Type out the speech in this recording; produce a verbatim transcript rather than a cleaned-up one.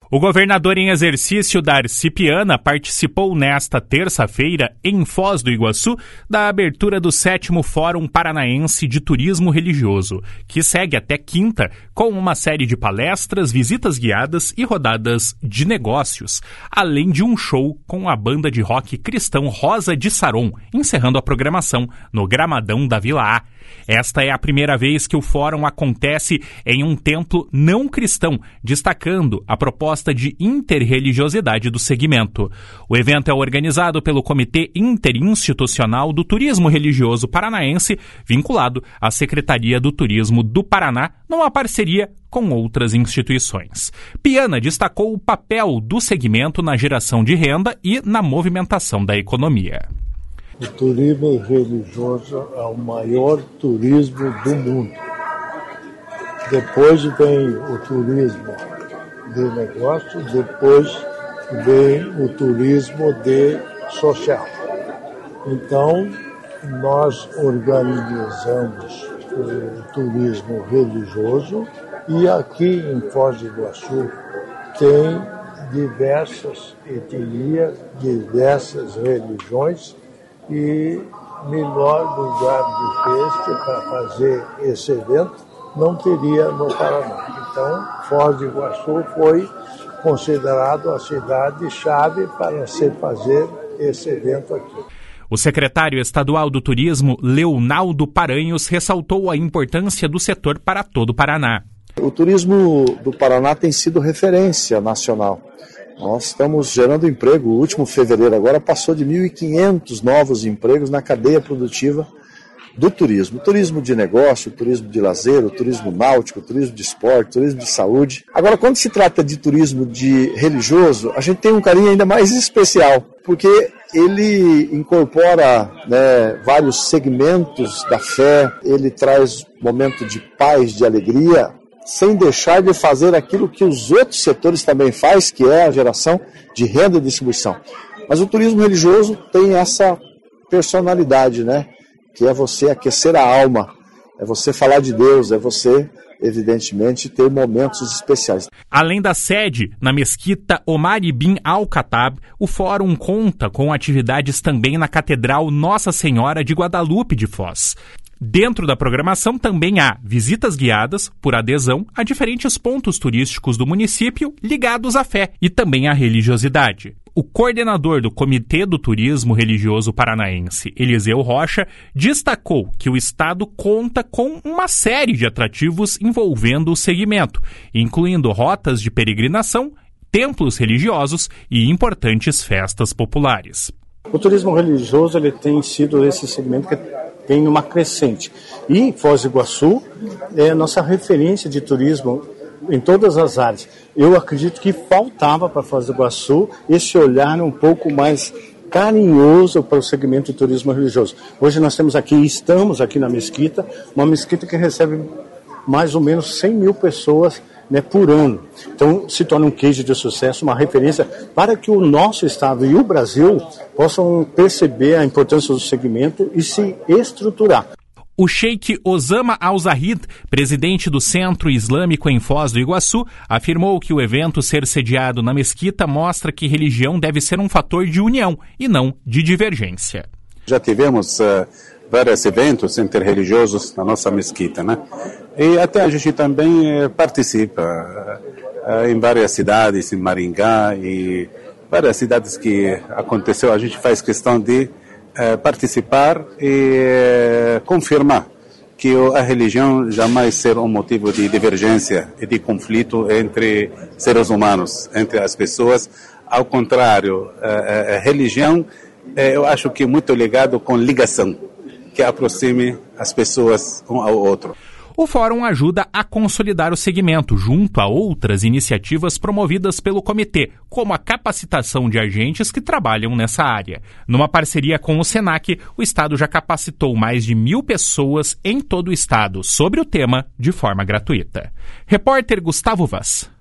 O governador em exercício Darcy Piana participou nesta terça-feira, em Foz do Iguaçu, da abertura do sétimo Fórum Paranaense de Turismo Religioso, que segue até quinta com uma série de palestras, visitas guiadas e rodadas de negócios, além de um show com a banda de rock cristão Rosa de Saron, encerrando a programação no Gramadão da Vila A. Esta é a primeira vez que o fórum acontece em um templo não cristão, destacando a proposta de interreligiosidade do segmento. O evento é organizado pelo Comitê Interinstitucional do Turismo Religioso Paranaense, vinculado à Secretaria do Turismo do Paraná, numa parceria com outras instituições. Piana destacou o papel do segmento na geração de renda e na movimentação da economia. O turismo religioso é o maior turismo do mundo. Depois vem o turismo de negócio, depois vem o turismo de social. Então, nós organizamos o turismo religioso e aqui em Foz do Iguaçu tem diversas etnias, diversas religiões, e melhor lugar do que este para fazer esse evento não teria no Paraná. Então, Foz do Iguaçu foi considerado a cidade-chave para se fazer esse evento aqui. O secretário estadual do Turismo, Leonaldo Paranhos, ressaltou a importância do setor para todo o Paraná. O turismo do Paraná tem sido referência nacional. Nós estamos gerando emprego. O último fevereiro agora passou de mil e quinhentos novos empregos na cadeia produtiva do turismo. O turismo de negócio, o turismo de lazer, o turismo náutico, o turismo de esporte, o turismo de saúde. Agora, quando se trata de turismo de religioso, a gente tem um carinho ainda mais especial, porque ele incorpora, né, vários segmentos da fé, ele traz momento de paz, de alegria, sem deixar de fazer aquilo que os outros setores também fazem, que é a geração de renda e distribuição. Mas o turismo religioso tem essa personalidade, né? Que é você aquecer a alma, é você falar de Deus, é você, evidentemente, ter momentos especiais. Além da sede, na Mesquita Omar Ibn Al-Khattab, o fórum conta com atividades também na Catedral Nossa Senhora de Guadalupe de Foz. Dentro da programação também há visitas guiadas, por adesão, a diferentes pontos turísticos do município ligados à fé e também à religiosidade. O coordenador do Comitê do Turismo Religioso Paranaense, Eliseu Rocha, destacou que o Estado conta com uma série de atrativos envolvendo o segmento, incluindo rotas de peregrinação, templos religiosos e importantes festas populares. O turismo religioso ele tem sido esse segmento que tem uma crescente. E Foz do Iguaçu é a nossa referência de turismo em todas as áreas. Eu acredito que faltava para Foz do Iguaçu esse olhar um pouco mais carinhoso para o segmento de turismo religioso. Hoje nós temos aqui, estamos aqui na Mesquita, uma mesquita que recebe mais ou menos cem mil pessoas, né, por ano. Então se torna um case de sucesso, uma referência para que o nosso estado e o Brasil possam perceber a importância do segmento e se estruturar. O Sheikh Osama Al-Zahid, presidente do Centro Islâmico em Foz do Iguaçu, afirmou que o evento ser sediado na mesquita mostra que religião deve ser um fator de união e não de divergência. Já tivemos uh, vários eventos interreligiosos na nossa mesquita, né? E até a gente também uh, participa uh, em várias cidades, em Maringá e várias cidades que aconteceu. A gente faz questão de uh, participar e uh, confirmar que a religião jamais será um motivo de divergência e de conflito entre seres humanos, entre as pessoas. Ao contrário, a, a, a religião, eu acho que é muito ligado com ligação, que aproxime as pessoas um ao outro. O fórum ajuda a consolidar o segmento junto a outras iniciativas promovidas pelo comitê, como a capacitação de agentes que trabalham nessa área. Numa parceria com o Senac, o Estado já capacitou mais de mil pessoas em todo o Estado sobre o tema de forma gratuita. Repórter Gustavo Vaz.